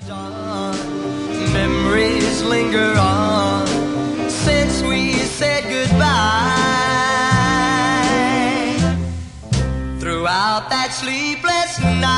Memories linger on since we said goodbye. Throughout that sleepless night